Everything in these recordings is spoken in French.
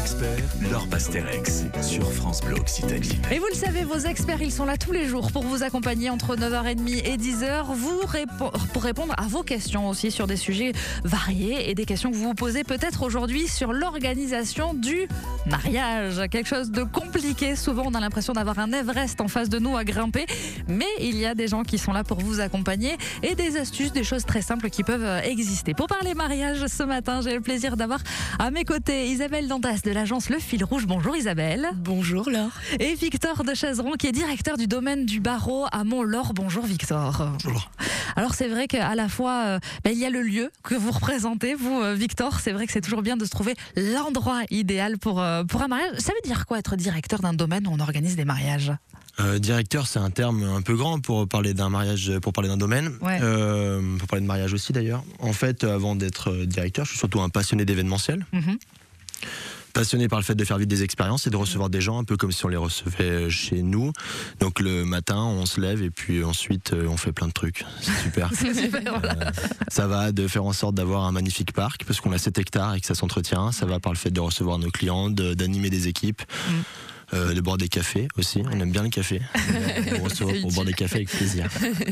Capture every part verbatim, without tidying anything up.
experts, Laure Pasterex, sur France Bleu Occitanie. Et vous le savez, vos experts, ils sont là tous les jours pour vous accompagner entre neuf heures trente et dix heures, vous répo- pour répondre à vos questions aussi sur des sujets variés et des questions que vous vous posez peut-être aujourd'hui sur l'organisation du mariage. Quelque chose de compliqué, souvent on a l'impression d'avoir un Everest en face de nous à grimper, mais il y a des gens qui sont là pour vous accompagner et des astuces, des choses très simples qui peuvent exister. Pour parler mariage ce matin, j'ai le plaisir d'avoir à mes côtés Isabelle Dantas de l'agence Le Fil Rouge. Bonjour Isabelle. Bonjour Laure. Et Victor de Chazeron qui est directeur du domaine du barreau à Mont-Laure. Bonjour Victor. Bonjour. Alors c'est vrai qu'à la fois euh, ben, il y a le lieu que vous représentez, vous euh, Victor, c'est vrai que c'est toujours bien de se trouver l'endroit idéal pour, euh, pour un mariage. Ça veut dire quoi être directeur d'un domaine où on organise des mariages ? Euh, directeur, c'est un terme un peu grand pour parler d'un mariage, pour parler d'un domaine, Ouais. euh, pour parler de mariage aussi d'ailleurs. En fait, avant d'être directeur, je suis surtout un passionné d'événementiel. Mhm. Passionné par le fait de faire vivre des expériences et de recevoir des gens un peu comme si on les recevait chez nous. Donc le matin, on se lève et puis ensuite on fait plein de trucs. C'est super. C'est super, voilà. Euh, ça va de faire en sorte d'avoir un magnifique parc parce qu'on a sept hectares et que ça s'entretient. Ça va par le fait de recevoir nos clients, de- d'animer des équipes. Mm. Euh, de boire des cafés aussi, on aime bien le café. On reçoit pour boire des cafés avec plaisir.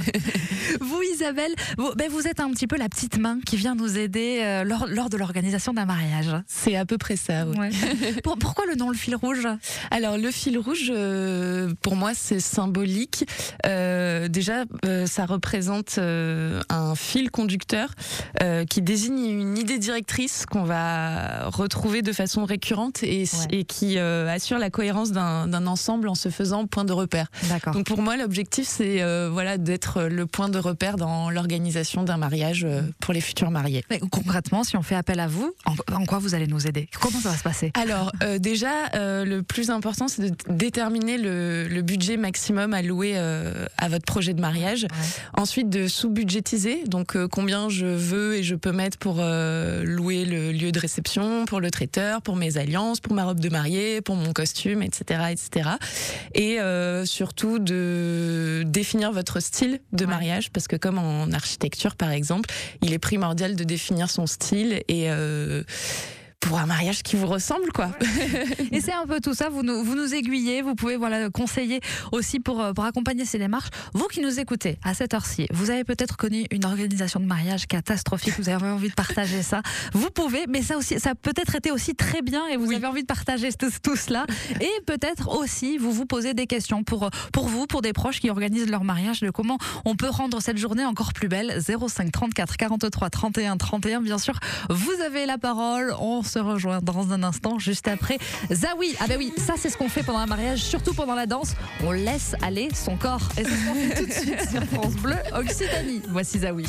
Vous Isabelle, vous, ben, vous êtes un petit peu la petite main qui vient nous aider euh, lors, lors de l'organisation d'un mariage. C'est à peu près ça, oui. Ouais. Pour- pourquoi le nom Le Fil Rouge ? Alors le fil rouge, euh, pour moi, c'est symbolique. Euh, déjà, euh, ça représente euh, un fil conducteur euh, qui désigne une idée directrice qu'on va retrouver de façon récurrente et, Ouais. et qui euh, assure la cohérence d'un d'un ensemble en se faisant point de repère. D'accord. Donc pour moi, l'objectif, c'est euh, voilà, d'être le point de repère dans l'organisation d'un mariage euh, pour les futurs mariés. Mais concrètement, si on fait appel à vous, en, en quoi vous allez nous aider ? Comment ça va se passer ? Alors euh, déjà, euh, le plus important, c'est de déterminer le, le budget maximum à louer euh, à votre projet de mariage. Ouais. Ensuite, de sous-budgétiser, donc euh, combien je veux et je peux mettre pour euh, louer le lieu de réception, pour le traiteur, pour mes alliances, pour ma robe de mariée, pour mon costume, et cetera, et cetera. Et euh, surtout de définir votre style de Ouais. mariage, parce que comme en architecture, par exemple, il est primordial de définir son style et euh, pour un mariage qui vous ressemble, quoi. Et c'est un peu tout ça, vous nous, vous nous aiguillez, vous pouvez voilà, conseiller aussi pour, euh, pour accompagner ces démarches. Vous qui nous écoutez à cette heure-ci, vous avez peut-être connu une organisation de mariage catastrophique, vous avez envie de partager ça, vous pouvez, mais ça, aussi, ça a peut-être été aussi très bien et vous Oui. avez envie de partager tout, tout cela. Et peut-être aussi, vous vous posez des questions pour, pour vous, pour des proches qui organisent leur mariage, de comment on peut rendre cette journée encore plus belle. zéro cinq trente-quatre quarante-trois trente et un trente et un, bien sûr, vous avez la parole. On se rejoint dans un instant, juste après Zawi. Ah ben oui, ça c'est ce qu'on fait pendant un mariage, surtout pendant la danse. On laisse aller son corps. Et c'est ce qu'on fait tout de suite sur France Bleu Occitanie. Voici Zawi.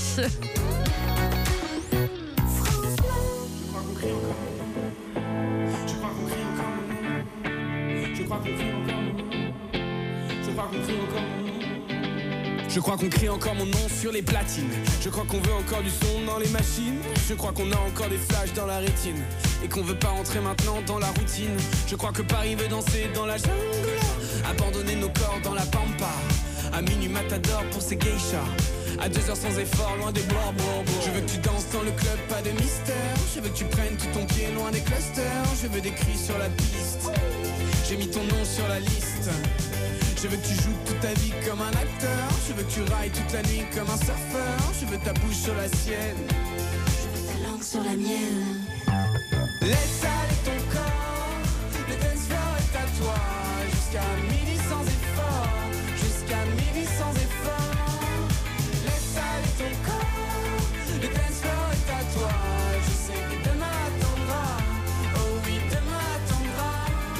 Je crois qu'on crie encore mon nom. Je crois qu'on crie encore mon nom. Je crois qu'on crie encore mon nom. Je crois qu'on crie encore mon nom sur les platines. Je crois qu'on veut encore du son dans les machines. Je crois qu'on a encore des flashs dans la rétine. Et qu'on veut pas rentrer maintenant dans la routine. Je crois que Paris veut danser dans la jungle. Abandonner nos corps dans la pampa. À minuit matador pour ses geishas. À deux heures sans effort, loin des blancs, blancs, blancs. Je veux que tu danses dans le club, pas de mystère. Je veux que tu prennes tout ton pied loin des clusters. Je veux des cris sur la piste. J'ai mis ton nom sur la liste. Je veux que tu joues toute ta vie comme un acteur. Je veux que tu railles toute la nuit comme un surfeur. Je veux ta bouche sur la sienne. Je veux ta langue sur la mienne. Laisse aller ton corps. Le dance floor est à toi. Jusqu'à midi sans effort. Jusqu'à midi sans effort. Laisse aller ton corps. Le dance floor est à toi. Je sais que demain attendra. Oh oui, demain attendra.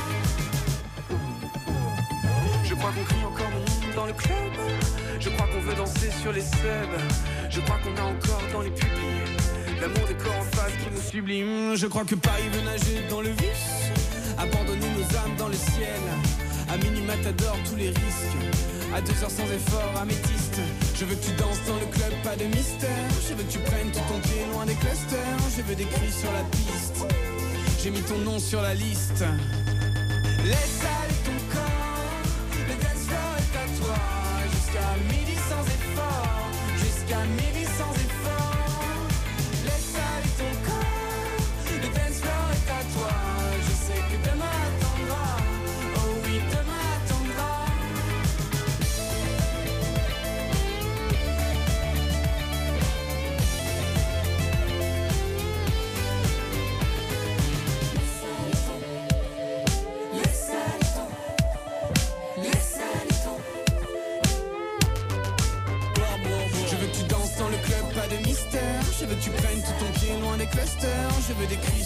Je crois qu'on crie encore mon nom dans le club. Je crois qu'on veut danser sur les subs. Je crois qu'on a encore dans les pupilles l'amour des corps en face qui nous sublime. Je crois que Paris veut nager dans le vice. Abandonner nos âmes dans le ciel. À minuit matador tous les risques. À deux heures sans effort, améthyste. Je veux que tu danses dans le club, pas de mystère. Je veux que tu prennes tout ton pied loin des clusters. Je veux des cris sur la piste. J'ai mis ton nom sur la liste. Laisse aller ton corps. Le dance floor est à toi. Jusqu'à midi sans effort. Jusqu'à midi sans effort. Laisse aller ton corps. Le dance floor est à toi. Je sais que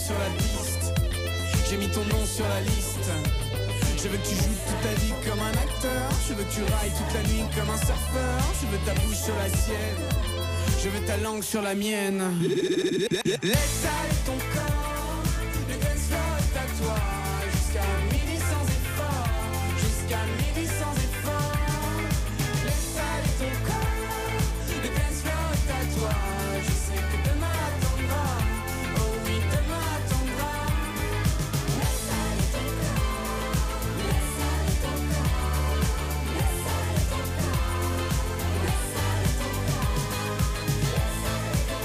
sur la piste. J'ai mis ton nom sur la liste. Je veux que tu joues toute ta vie comme un acteur. Je veux que tu railles toute la nuit comme un surfeur. Je veux ta bouche sur la sienne. Je veux ta langue sur la mienne. Laisse aller ton corps. Le dance floor est à toi. Jusqu'à midi sans effort. Jusqu'à midi sans effort. Laisse aller ton corps. Le dance floor est à toi. Je sais que demain attendra. Oh oui, demain attendra. Laisse aller ton corps. Laisse aller ton corps. Laisse aller ton corps. Laisse aller ton corps. Laisse aller ton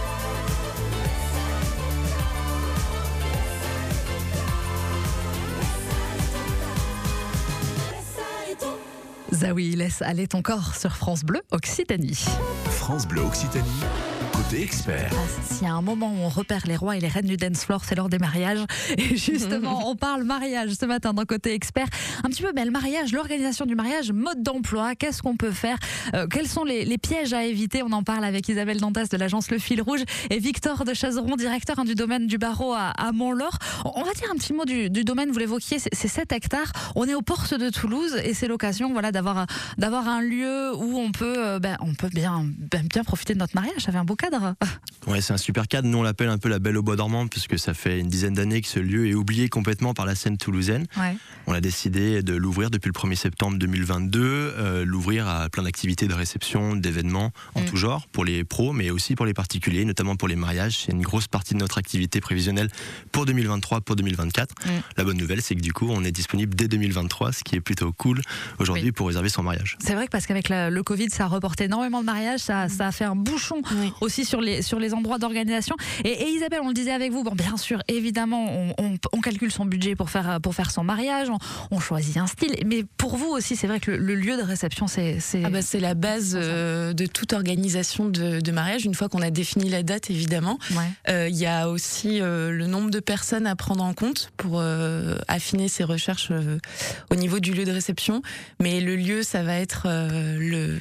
Zawi, laisse aller ton corps sur France Bleu Occitanie. France Bleu Occitanie, côté expert. Ah, s'il y a un moment où on repère les rois et les reines du dance floor, c'est lors des mariages. Et justement, on parle mariage ce matin dans Côté Expert. Un petit peu, ben, le mariage, l'organisation du mariage, mode d'emploi, qu'est-ce qu'on peut faire, euh, quels sont les, les pièges à éviter. On en parle avec Isabelle Dantas de l'agence Le Fil Rouge et Victor de Chazeron, directeur hein, du domaine du barreau à, à Mont-Laur. On va dire un petit mot du, du domaine, vous l'évoquiez, c'est, c'est sept hectares. On est aux portes de Toulouse et c'est l'occasion voilà, d'avoir, d'avoir un lieu où on peut, ben, on peut bien, ben, bien profiter de notre mariage. Ça fait un beau cadre. Ouais, c'est un super cadre. Nous, on l'appelle un peu la Belle au Bois dormant, puisque ça fait une dizaine d'années que ce lieu est oublié complètement par la scène toulousaine. Ouais. On a décidé de l'ouvrir depuis le premier septembre deux mille vingt-deux, euh, l'ouvrir à plein d'activités de réception, d'événements en mmh. tout genre, pour les pros, mais aussi pour les particuliers, notamment pour les mariages. C'est une grosse partie de notre activité prévisionnelle pour deux mille vingt-trois, pour deux mille vingt-quatre. Mmh. La bonne nouvelle, c'est que du coup, on est disponible dès deux mille vingt-trois, ce qui est plutôt cool aujourd'hui oui. pour réserver son mariage. C'est vrai que parce qu'avec la, le Covid, ça a reporté énormément de mariages, ça, ça a fait un bouchon oui. aussi sur les, sur les endroits d'organisation. Et, et Isabelle, on le disait avec vous, bon, bien sûr, évidemment, on, on, on calcule son budget pour faire, pour faire son mariage, on, on choisit un style, mais pour vous aussi, c'est vrai que le, le lieu de réception, c'est... C'est, ah bah, c'est la base euh, de toute organisation de, de mariage, une fois qu'on a défini la date, évidemment. Il ouais. euh, y a aussi euh, le nombre de personnes à prendre en compte pour euh, affiner ses recherches euh, au niveau du lieu de réception, mais le lieu, ça va être euh, le...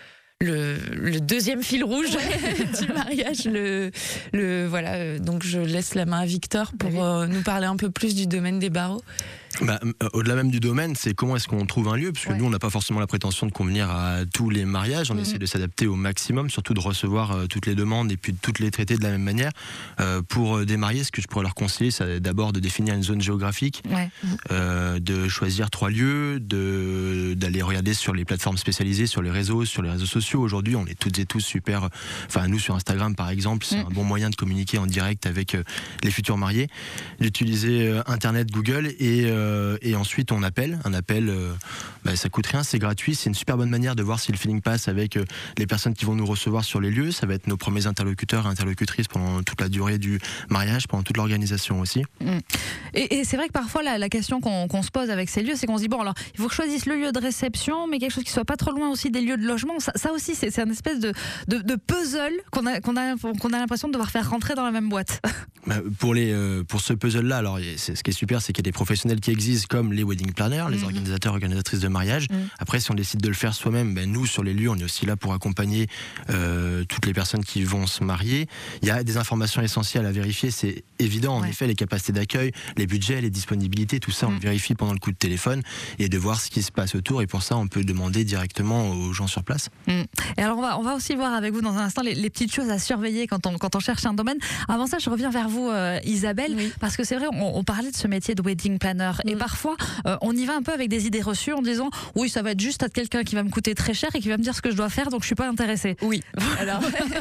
Le, le deuxième fil rouge du mariage. Le, le, voilà, donc je laisse la main à Victor pour oui. euh, nous parler un peu plus du domaine des barreaux. Bah, au-delà même du domaine, c'est comment est-ce qu'on trouve un lieu, parce que ouais. nous on n'a pas forcément la prétention de convenir à tous les mariages, on mmh. essaie de s'adapter au maximum, surtout de recevoir euh, toutes les demandes et puis de toutes les traiter de la même manière. Euh, pour des mariés, ce que je pourrais leur conseiller, c'est d'abord de définir une zone géographique, ouais. euh, de choisir trois lieux, de, d'aller regarder sur les plateformes spécialisées, sur les réseaux, sur les réseaux sociaux. Aujourd'hui, on est toutes et tous super, enfin nous sur Instagram par exemple, c'est mmh. un bon moyen de communiquer en direct avec euh, les futurs mariés, d'utiliser euh, Internet, Google et euh, et ensuite on appelle, un appel euh, bah, ça coûte rien, c'est gratuit, c'est une super bonne manière de voir si le feeling passe avec euh, les personnes qui vont nous recevoir sur les lieux, ça va être nos premiers interlocuteurs et interlocutrices pendant toute la durée du mariage, pendant toute l'organisation aussi. Mmh. Et, et c'est vrai que parfois la, la question qu'on, qu'on se pose avec ces lieux, c'est qu'on se dit bon alors il faut que je choisisse le lieu de réception mais quelque chose qui soit pas trop loin aussi des lieux de logement, ça, ça aussi c'est, c'est une espèce de, de, de puzzle qu'on a, qu'on, a, qu'on a l'impression de devoir faire rentrer dans la même boîte. Bah, pour, les, euh, pour ce puzzle là, alors c'est, ce qui est super c'est qu'il y a des professionnels qui existent comme les wedding planners, les mmh. organisateurs organisatrices de mariage. Mmh. Après, si on décide de le faire soi-même, ben, nous, sur les lieux, on est aussi là pour accompagner euh, toutes les personnes qui vont se marier. Il y a des informations essentielles à vérifier, c'est évident. En ouais. effet, les capacités d'accueil, les budgets, les disponibilités, tout ça, mmh. on le vérifie pendant le coup de téléphone et de voir ce qui se passe autour. Et pour ça, on peut demander directement aux gens sur place. Mmh. Et alors, on va, on va aussi voir avec vous dans un instant les, les petites choses à surveiller quand on, quand on cherche un domaine. Avant ça, je reviens vers vous, euh, Isabelle, oui. parce que c'est vrai, on, on parlait de ce métier de wedding planner. Mmh. Et parfois, euh, on y va un peu avec des idées reçues en disant oui, ça va être juste à quelqu'un qui va me coûter très cher et qui va me dire ce que je dois faire, donc je suis pas intéressée. Oui. Alors,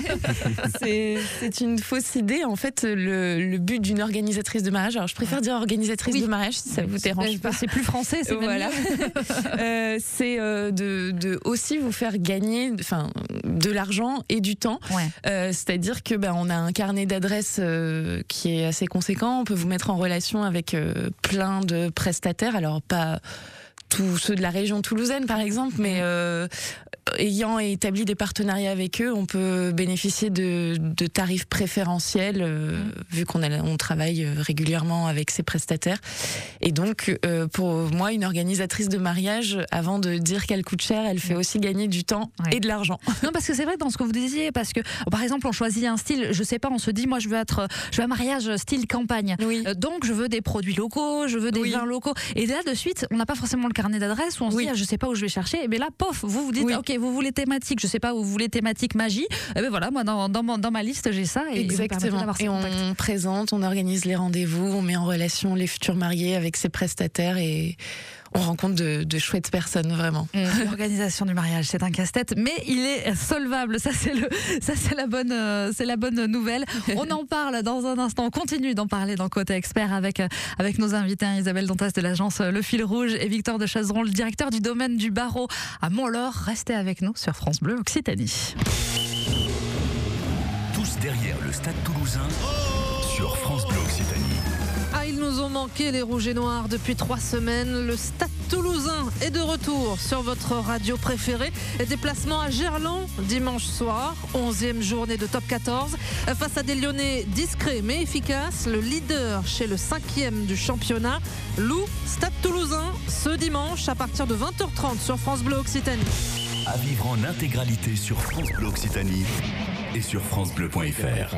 c'est, c'est une fausse idée. En fait, le, le but d'une organisatrice de mariage, alors je préfère dire organisatrice oui. de mariage si ça vous dérange c'est, pas. C'est plus français, c'est voilà. euh, c'est euh, de, de aussi vous faire gagner, enfin, de l'argent et du temps. Ouais. Euh, c'est-à-dire que ben, on a un carnet d'adresses euh, qui est assez conséquent. On peut vous mettre en relation avec euh, plein de prestataires. Alors pas tous ceux de la région toulousaine par exemple, mais euh, ayant établi des partenariats avec eux, on peut bénéficier de, de tarifs préférentiels, euh, mmh. vu qu'on a, on travaille régulièrement avec ces prestataires. Et donc, euh, pour moi, une organisatrice de mariage, avant de dire qu'elle coûte cher, elle fait aussi gagner du temps ouais. et de l'argent. Non, parce que c'est vrai dans ce que vous disiez, parce que, par exemple, on choisit un style, je sais pas, on se dit, moi, je veux être, je veux un mariage style campagne. Oui. Euh, donc, je veux des produits locaux, je veux des oui. vins locaux. Et là, de suite, on n'a pas forcément le carnet d'adresse où on se oui. dit, ah, je sais pas où je vais chercher. Et bien là, pof, vous vous dites, oui. ok, vous voulez thématique, je sais pas où vous voulez thématique magie. Et bien voilà, moi, dans, dans, dans ma liste, j'ai ça. Et exactement. Et on présente, on organise les rendez-vous, on met en relation les futurs mariés avec ses prestataires et on rencontre de, de chouettes personnes, vraiment. L'organisation du mariage, c'est un casse-tête, mais il est solvable. Ça, c'est le, ça, c'est la bonne, euh, c'est la bonne nouvelle. On en parle dans un instant. On continue d'en parler dans Côté Expert avec, avec nos invités, hein, Isabelle Dantas de l'agence Le Fil Rouge et Victor de Chazeron, le directeur du domaine du Barreau à Montlore. Restez avec nous sur France Bleu Occitanie. Tous derrière le Stade Toulousain sur France Bleu Occitanie. Ah, ils nous ont manqué les Rouges et Noirs depuis trois semaines. Le Stade Toulousain est de retour sur votre radio préférée. Déplacement à Gerland dimanche soir, onzième journée de top quatorze. Face à des Lyonnais discrets mais efficaces, le leader chez le cinquième du championnat, Loup. Stade Toulousain ce dimanche à partir de vingt heures trente sur France Bleu Occitanie. À vivre en intégralité sur France Bleu Occitanie et sur francebleu point f r.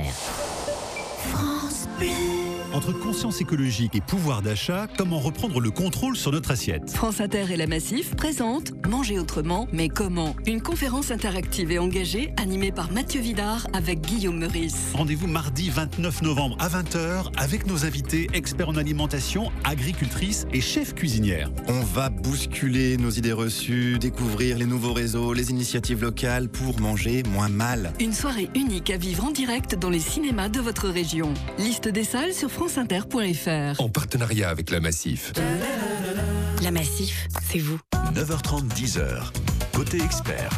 France Bleu. Entre conscience écologique et pouvoir d'achat, comment reprendre le contrôle sur notre assiette? France Inter et la Massif présentent Manger autrement, mais comment? Une conférence interactive et engagée animée par Mathieu Vidard avec Guillaume Meurice. Rendez-vous mardi vingt-neuf novembre à vingt heures avec nos invités experts en alimentation, agricultrices et chefs cuisinières. On va bousculer nos idées reçues, découvrir les nouveaux réseaux, les initiatives locales pour manger moins mal. Une soirée unique à vivre en direct dans les cinémas de votre région. Liste des salles sur france inter point f r. En partenariat avec la Massif. La Massif, c'est vous. neuf heures trente, dix heures. Côté Expert.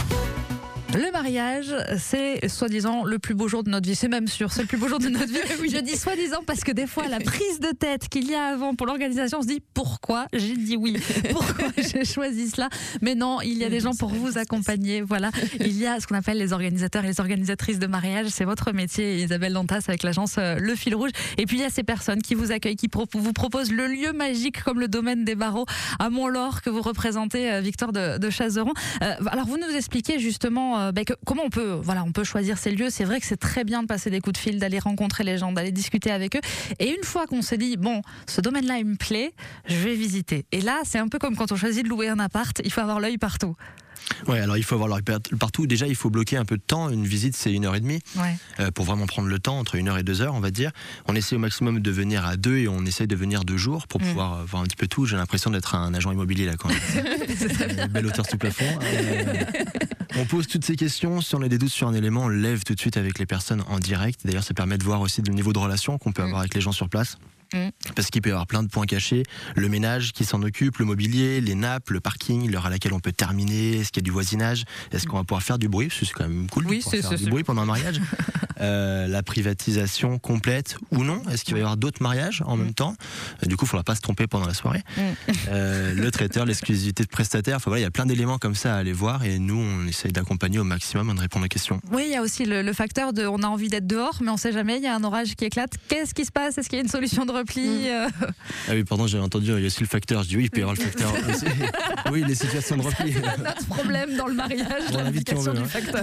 Le mariage, c'est soi-disant le plus beau jour de notre vie. C'est même sûr, c'est le plus beau jour de notre vie. Oui. Je dis soi-disant parce que des fois, la prise de tête qu'il y a avant pour l'organisation, on se dit pourquoi j'ai dit oui, pourquoi j'ai choisi cela. Mais non, il y a des gens pour vous accompagner. Voilà, il y a ce qu'on appelle les organisateurs et les organisatrices de mariage. C'est votre métier, Isabelle Dantas, avec l'agence Le Fil Rouge. Et puis il y a ces personnes qui vous accueillent, qui pro- vous proposent le lieu magique comme le domaine des Barreaux à Montlore que vous représentez, Victor de, de Chazeron. Euh, alors vous nous expliquez justement Euh, ben que, comment on peut, voilà, on peut choisir ces lieux. C'est vrai que c'est très bien de passer des coups de fil, d'aller rencontrer les gens, d'aller discuter avec eux. Et une fois qu'on s'est dit, bon, ce domaine-là, il me plaît, je vais visiter. Et là, c'est un peu comme quand on choisit de louer un appart, il faut avoir l'œil partout. Ouais, alors il faut avoir l'œil partout. Déjà, il faut bloquer un peu de temps. Une visite, c'est une heure et demie. Ouais. Euh, pour vraiment prendre le temps, entre une heure et deux heures, on va dire. On essaie au maximum de venir à deux et on essaie de venir deux jours pour mmh. pouvoir voir un petit peu tout. J'ai l'impression d'être un agent immobilier là quand même. Belle hauteur sous plafond. Euh, on pose toutes ces questions. Si on a des doutes sur un élément, on le lève tout de suite avec les personnes en direct. D'ailleurs, ça permet de voir aussi le niveau de relation qu'on peut avoir mmh. avec les gens sur place. Mmh. Parce qu'il peut y avoir plein de points cachés, le ménage qui s'en occupe, le mobilier, les nappes, le parking, l'heure à laquelle on peut terminer, est-ce qu'il y a du voisinage, est-ce qu'on va pouvoir faire du bruit, parce que c'est quand même cool oui, de pouvoir c'est, faire c'est, du c'est. bruit pendant un mariage. euh, la privatisation complète ou non, est-ce qu'il va y avoir d'autres mariages en mmh. même temps, du coup il ne faudra pas se tromper pendant la soirée. Mmh. euh, le traiteur, l'exclusivité de prestataire, enfin, voilà, il y a plein d'éléments comme ça à aller voir et nous on essaye d'accompagner au maximum et de répondre aux questions. Oui, il y a aussi le, le facteur de on a envie d'être dehors mais on ne sait jamais, il y a un orage qui éclate, qu'est-ce qui se passe, est-ce qu'il y a une solution de repli mmh. euh... Ah oui, pardon, j'ai entendu, il y a aussi le facteur. Je dis oui, il peut y avoir le facteur aussi. Oui, les situations de repli. C'est notre problème dans le mariage, bon, l'implication veut, du hein. facteur.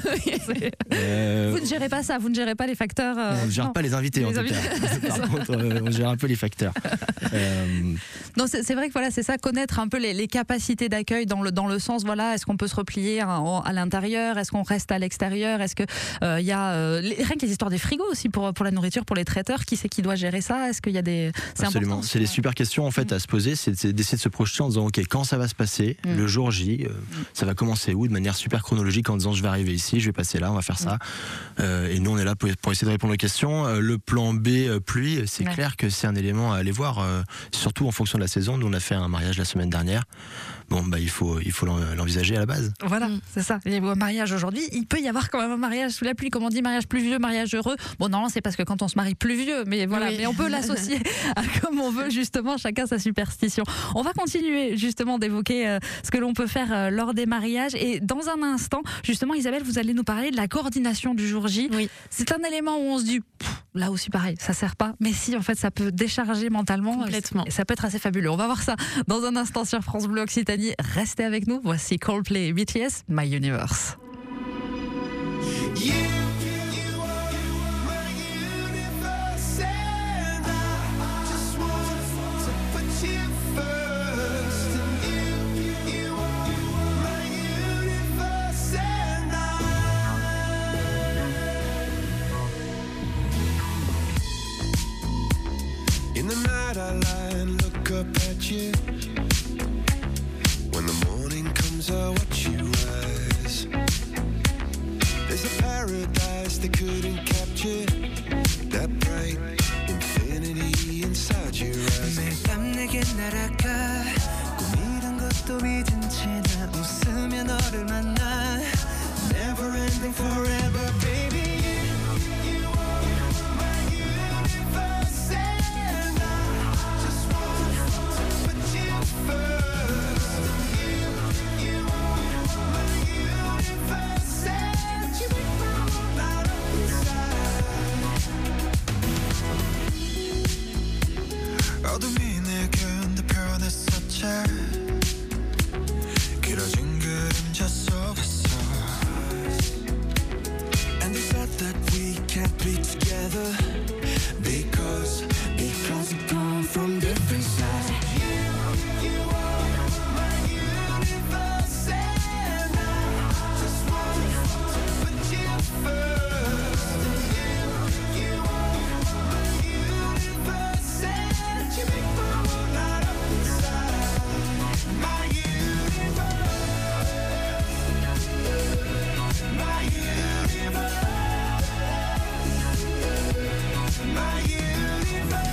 Euh... Vous ne gérez pas ça, vous ne gérez pas les facteurs. Euh... On ne gère non. pas les invités, les en invités. tout cas. Par contre, euh, on gère un peu les facteurs. Euh... Non, c'est, c'est vrai que voilà, c'est ça, connaître un peu les, les capacités d'accueil dans le, dans le sens, voilà, est-ce qu'on peut se replier à, à l'intérieur, est-ce qu'on reste à l'extérieur, est-ce qu'il euh, y a euh, les, rien que les histoires des frigos aussi pour, pour la nourriture, pour les traiteurs, qui c'est qui doit gérer ça, est-ce qu'il y a des... C'est Absolument, important, c'est des super questions en fait mmh. à se poser, c'est, c'est d'essayer de se projeter en disant ok, quand ça va se passer, mmh. le jour J, euh, mmh. ça va commencer où, de manière super chronologique en disant je vais arriver ici, je vais passer là, on va faire mmh. ça. Euh, et nous on est là pour, pour essayer de répondre aux questions. Euh, le plan B, euh, pluie, c'est ouais. clair que c'est un élément à aller voir, euh, surtout en fonction de la saison. Nous on a fait un mariage la semaine dernière. bon, bah, il faut, il faut l'envisager à la base. Voilà, mmh. c'est ça. Il y a un mariage aujourd'hui, il peut y avoir quand même un mariage sous la pluie, comme on dit, mariage plus vieux, mariage heureux. Bon, non, c'est parce que quand on se marie plus vieux, mais voilà, oui. mais on peut l'associer à comme on veut, justement, chacun sa superstition. On va continuer justement d'évoquer euh, ce que l'on peut faire euh, lors des mariages. Et dans un instant, justement, Isabelle, vous allez nous parler de la coordination du jour J. Oui. C'est un élément où on se dit, pff, là aussi pareil, ça sert pas. Mais si, en fait, ça peut décharger mentalement. Complètement. Et ça peut être assez fabuleux. On va voir ça dans un instant sur France Bleu Occitanie. Restez avec nous. Voici Coldplay et B T S, My Universe. Yeah. In the night I lie and look up at you. When the morning comes I watch you rise. There's a paradise they couldn't capture. That bright infinity inside your eyes. 매일 밤 내게 날아가 꿈이란 것도 잊은 채 나 웃으며 너를 만나. Never ending forever baby. 어둠이 내게 편했었지 길어진 그림자 속에서 And they said that we can't be together Because, because we come from different sides You, you are my universe And I just want to put you first You, you are my universe And you make my world light up inside My universe My universe My universe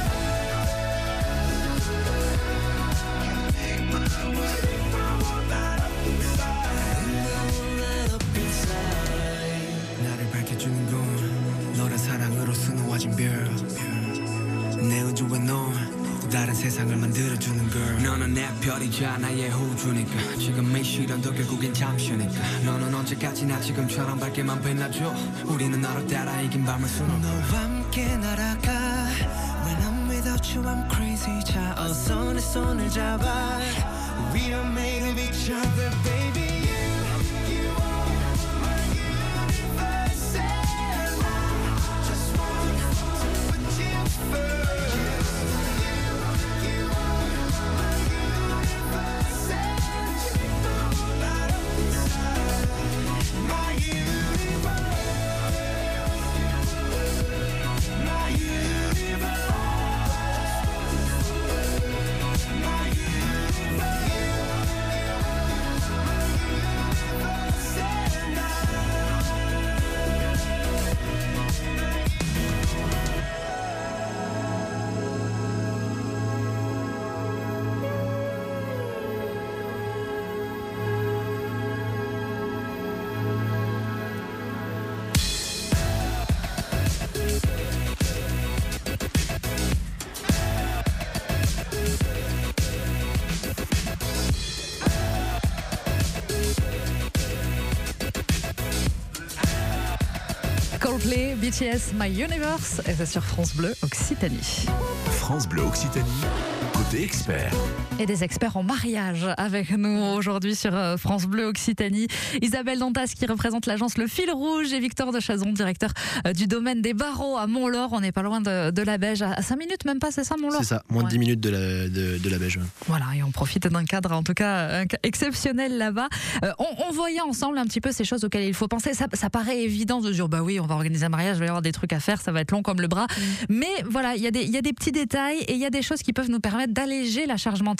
나를 밝혀주는 건 너란 사랑으로 수놓아진 별 내 우주에 넌 또 다른 세상을 만들어주는 걸 너는 내 별이자 나의 호주니까 지금 이 시련도 결국엔 잠시니까 너는 언제까지나 지금처럼 밝게만 빛나줘 우리는 너를 따라 이긴 밤을 수놓고 너와 함께 날아가 When I'm without you I'm crazy 자 어서 내 손을 잡아 We are made of each other baby Coldplay, B T S, My Universe, et c'est sur France Bleu Occitanie. France Bleu Occitanie, côté expert. Et des experts en mariage avec nous aujourd'hui sur France Bleu Occitanie. Isabelle Dantas qui représente l'agence Le Fil Rouge et Victor de Chazon, directeur du domaine des Barreaux à Mont-Laur. On n'est pas loin de, de la Beige, à cinq minutes même pas, c'est ça Mont-Laur? C'est ça, moins ouais. de dix minutes de la, de, de la Beige. Ouais. Voilà, et on profite d'un cadre en tout cas exceptionnel là-bas. Euh, on, on voyait ensemble un petit peu ces choses auxquelles il faut penser. Ça, ça paraît évident de dire, bah oui, on va organiser un mariage, il va y avoir des trucs à faire, ça va être long comme le bras. Mmh. Mais voilà, il y, y a des petits détails et il y a des choses qui peuvent nous permettre d'alléger la charge mentale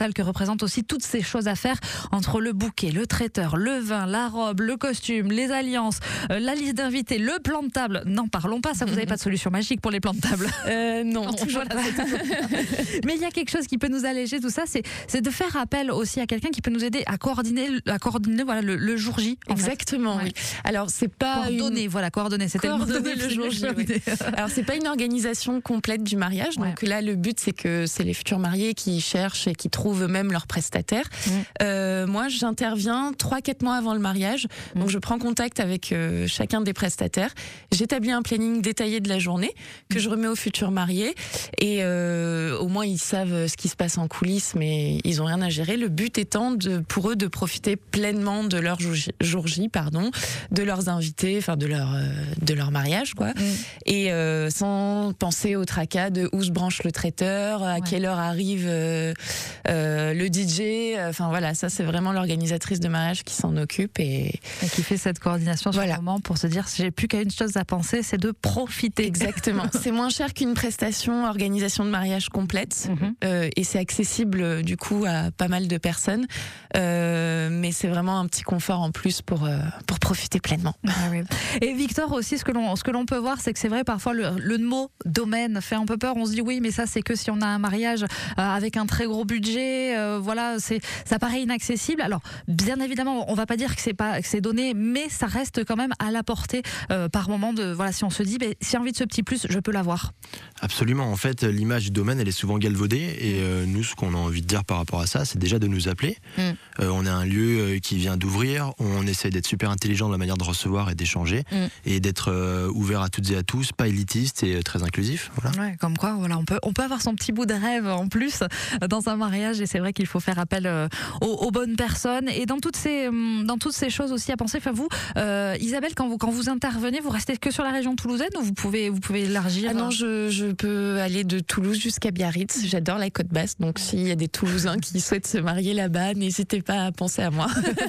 total que représentent aussi toutes ces choses à faire entre le bouquet, le traiteur, le vin, la robe, le costume, les alliances, euh, la liste d'invités, le plan de table. N'en parlons pas, ça vous n'avez pas de solution magique pour les plans de table. Euh, non, toujours Voilà, pas. c'est toujours- Mais il y a quelque chose qui peut nous alléger tout ça, c'est, c'est de faire appel aussi à quelqu'un qui peut nous aider à coordonner, à coordonner voilà, le, le jour J. en fait. Exactement, Ouais. oui. Alors, c'est pas Coordonner, une... voilà, coordonner, c'était le mot de Coordonner le jour J, oui. Alors, c'est pas une organisation complète du mariage. Donc là, le but, c'est que c'est les futurs mariés qui cherchent et qui trouvent eux-mêmes leurs prestataires. Mm. Euh, moi, j'interviens trois quatre mois avant le mariage. Mm. Donc, je prends contact avec euh, chacun des prestataires. J'établis un planning détaillé de la journée que je remets aux futurs mariés. Et euh, au moins, ils savent ce qui se passe en coulisses, mais ils ont rien à gérer. Le but étant de, pour eux de profiter pleinement de leur jour J, jour J, pardon, de leurs invités, enfin de leur euh, de leur mariage, quoi. Mm. Et euh, sans penser au tracas de où se branche le traiteur, à Ouais. quelle heure arrive euh, euh, le D J. Enfin voilà, ça c'est vraiment l'organisatrice de mariage qui s'en occupe et, Et qui fait cette coordination sur Voilà. le moment pour se dire j'ai plus qu'à une chose à penser, c'est de profiter. exactement. C'est moins cher qu'une prestation organisation de mariage complète Mhm. euh, et c'est accessible euh, du coup à pas mal de personnes. Euh, mais c'est vraiment un petit confort en plus pour euh, pour profiter pleinement. Ah oui. Et Victor aussi, ce que l'on ce que l'on peut voir, c'est que c'est vrai parfois le, le mot domaine fait un peu peur. On se dit oui, mais ça c'est que si on a un mariage euh, avec un très gros budget, euh, voilà, c'est ça paraît inaccessible. Alors bien évidemment, on va pas dire que c'est pas que c'est donné, mais ça reste quand même à la portée euh, par moment de voilà si on se dit ben, si j'ai envie de ce petit plus, je peux l'avoir. Absolument. En fait, l'image du domaine, elle est souvent galvaudée. Et euh, nous, ce qu'on a envie de dire par rapport à ça, c'est déjà de nous appeler. Mm. Euh, on a un lieu euh, qui vient d'ouvrir. On essaie d'être super intelligent dans la manière de recevoir et d'échanger. Mm. Et d'être euh, ouvert à toutes et à tous, pas élitiste et euh, très inclusif. Voilà. Ouais, comme quoi, voilà, on peut, on peut avoir son petit bout de rêve en plus euh, dans un mariage et c'est vrai qu'il faut faire appel euh, aux, aux bonnes personnes et dans toutes ces, hum, dans toutes ces choses aussi à penser. Enfin, vous, euh, Isabelle, quand vous, quand vous intervenez, vous restez que sur la région toulousaine ou vous pouvez, vous pouvez élargir? Ah non, je, je peux aller de Toulouse jusqu'à Biarritz. J'adore la Côte Basque, donc s'il y a des Toulousains qui souhaitent se marier là-bas, n'hésitez pas à penser à moi.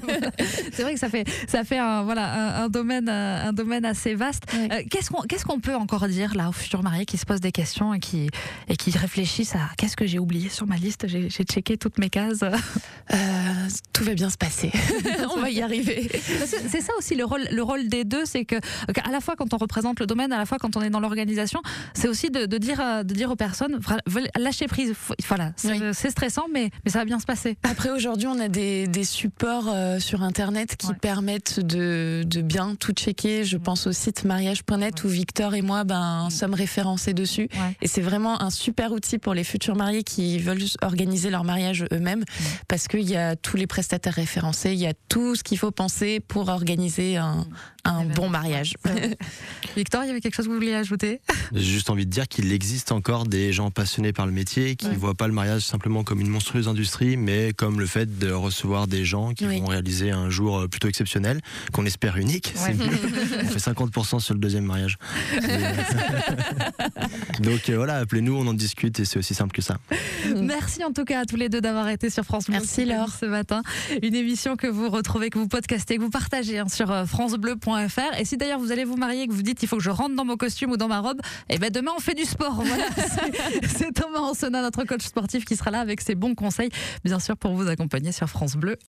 C'est vrai que ça fait, ça fait un, voilà, un, un domaine, un, un domaine assez vaste. Ouais. Euh, qu'est-ce qu'on, qu'est-ce qu'on peut encore dire là aux futurs mariés qui se posent des questions et qui, et qui réfléchissent à qu'est-ce que j'ai oublié sur ma liste? J'ai, j'ai checké toutes mes cases. Euh, tout va bien se passer. On va y arriver. Parce que c'est ça aussi le rôle, le rôle des deux, c'est que à la fois quand on représente le domaine, à la fois quand on est dans l'organisation, c'est aussi de, de dire, de dire aux personnes, lâchez prise. Voilà, c'est, Oui. c'est stressant, mais, mais ça va bien se passer. Après, aujourd'hui, on a des, des supports euh, sur Internet qui Ouais. permettent de, de bien tout checker. Je pense au site mariage point net où Victor et moi ben, sommes référencés dessus. Ouais. Et c'est vraiment un super outil pour les futurs mariés qui veulent organiser leur mariage eux-mêmes parce qu'il y a tous les prestataires référencés, il y a tout ce qu'il faut penser pour organiser un, un bon mariage. Victor, il y avait quelque chose que vous vouliez ajouter? J'ai juste envie de dire qu'il existe encore des gens passionnés par le métier qui ne Ouais. voient pas le mariage simplement comme une monstrueuse industrie, mais comme le fait de recevoir des gens qui Oui. vont réaliser un jour plutôt exceptionnel, qu'on espère unique. Ouais. C'est mieux. On fait cinquante pour cent sur le deuxième mariage. Et, euh, Donc euh, voilà, appelez-nous, on en discute et c'est aussi simple que ça. Merci en tout cas à tous les deux d'avoir été sur France Bleu Merci, Laure. ce matin. Une émission que vous retrouvez, que vous podcastez, que vous partagez hein, sur euh, francebleu point f r. Et si d'ailleurs vous allez vous marier et que vous dites il faut que je rentre dans mon costume ou dans ma robe, et ben demain on fait du sport. Voilà, c'est, c'est Thomas Ansona, notre coach sportif, qui sera là avec ses bons conseils, bien sûr pour vous accompagner sur France Bleu.